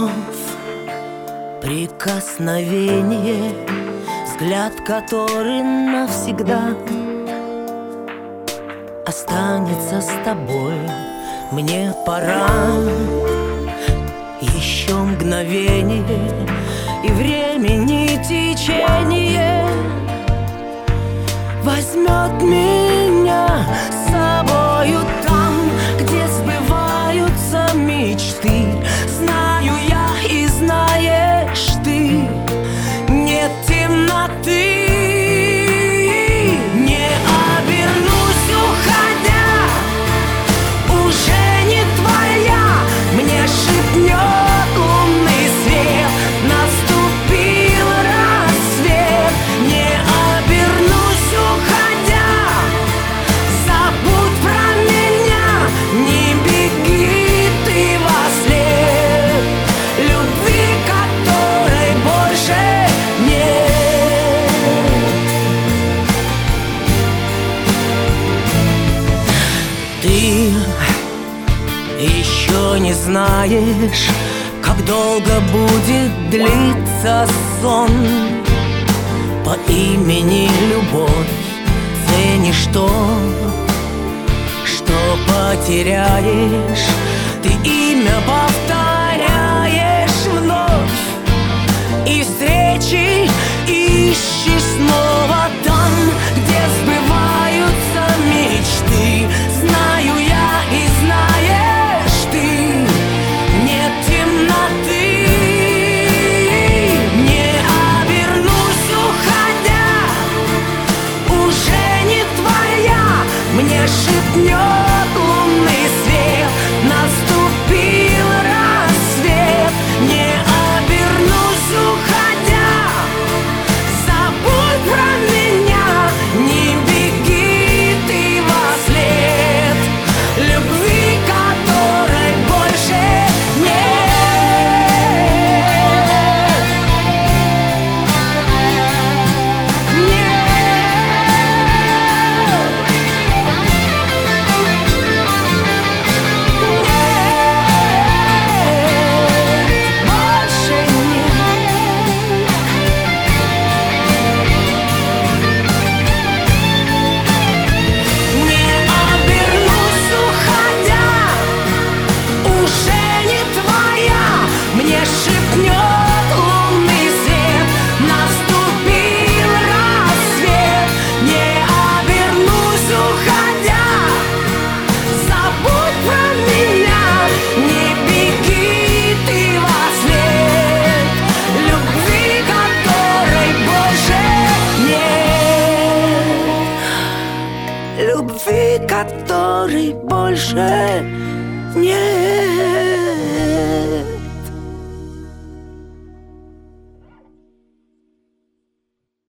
вновь прикосновение, взгляд, который навсегда останется с тобой. Мне пора, еще мгновение, и времени течение возьмет меня с собою там, где сбываются мечты. Знаю я и знаешь ты, нет темноты. Не обернусь, уходя, уже не твоя. Мне шепнет лунный свет, наступил рассвет. Не обернусь, уходя, забудь про меня, не беги ты вослед любви, которой больше нет. Ты еще не знаешь, как долго будет длиться сон по имени любовь. Ценишь то, что потеряешь, ты имя повторяешь вновь, и встречи ищешь снова там, где сбываются мечты. Знаю я и знаешь ты, нет темноты. Не обернусь, уходя, уже не твоя. Мне шепнет лунный свет, наступил рассвет. Не обернусь, уходя, забудь про меня, не беги ты вослед любви, которой больше нет. Больше не обернусь, уходя, уже не твоя. Мне шепнет лунный свет, наступил рассвет. Не обернусь, уходя, забудь про меня, не беги ты вослед любви, которой больше нет. Любви, которой больше нет.